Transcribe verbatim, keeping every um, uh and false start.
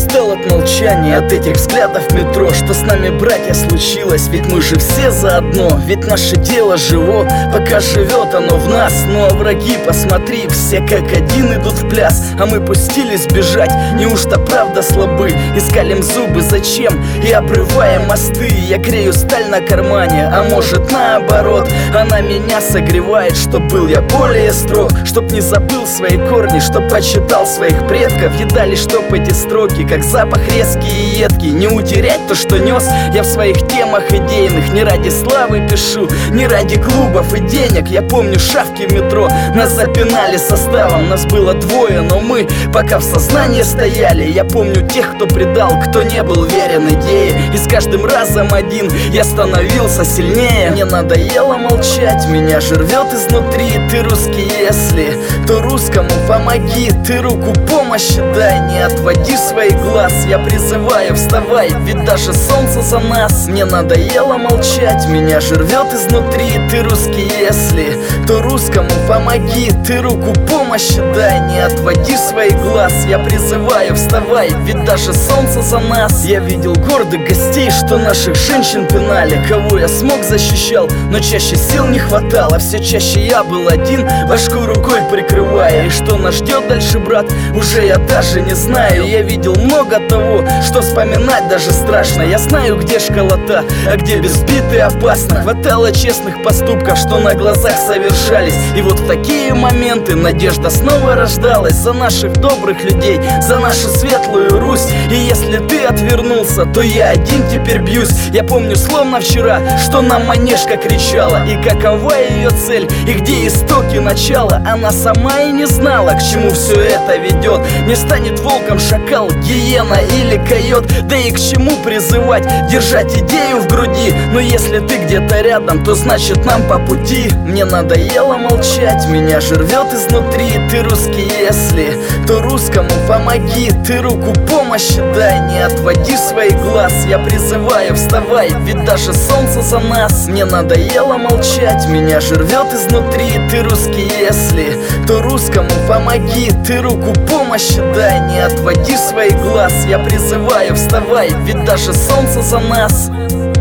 устал от молчания, от этих взглядов в метро. Что с нами, братья, случилось? Ведь мы же все заодно. Ведь наше дело живо, пока живет оно в нас. Ну а враги, посмотри, все как один идут в пляс. А мы пустились бежать, неужто правда слабы? Искалим зубы, зачем? И обрываем мосты. Я грею сталь на кармане, а может наоборот, она меня согревает, чтоб был я более строг, чтоб не забыл свои корни, чтоб почитал своих предков. Едали, чтоб эти строки, как запах резкий и едкий, не утерять то, что нес я в своих темах идейных. Не ради славы пишу, не ради клубов и денег. Я помню шавки в метро, нас запинали составом. Нас было двое, но мы пока в сознании стояли. Я помню тех, кто предал, кто не был верен идее. И с каждым разом один я становился сильнее. Мне надоело молчать, меня же рвет изнутри. Ты русский, если, то русскому помоги. Ты руку помощи дай, не отводи своих глаз. Я призываю, вставай, ведь даже солнце за нас. Мне надоело молчать, меня же рвет изнутри. Ты русский, если, то русскому помоги. Ты руку помощи дай, не отводи своих глаз. Я призываю, вставай, ведь даже солнце за нас. Я видел гордых гостей, что наших женщин пинали. Кого я смог, защищал, но чаще сил не хватало. Все чаще я был один, башку рукой прикрывая. И что нас ждет дальше, брат, уже я даже не знаю. Я видел много того, что вспоминать даже страшно. Я знаю, где школота, а где без биты опасно. Хватало честных поступков, что на глазах совершались. И вот в такие моменты надежда снова рождалась. За наших добрых людей, за нашу светлую Русь. И если ты отвернулся, то я один теперь бьюсь. Я помню словно вчера, что нам Манежка кричала. И какова ее цель, и где истоки начала. Она сама и не знала, к чему все это ведет. Не станет волком шакал, гиена или койот. Да и к чему призывать, держать идею в груди. Но если ты где-то рядом, то значит нам по пути. Мне надоело молчать, меня же рвет изнутри. Ты русский, если, то русскому помоги. Ты руку помощи дай, не отводи своих глаз. Я призываю, вставай, ведь даже солнце за нас. Мне надоело молчать, меня же рвет изнутри. Ты русский, если, то русскому помоги. Ты руку помощи дай, не отводи своих глаз. Я призываю, вставай, ведь даже солнце за нас.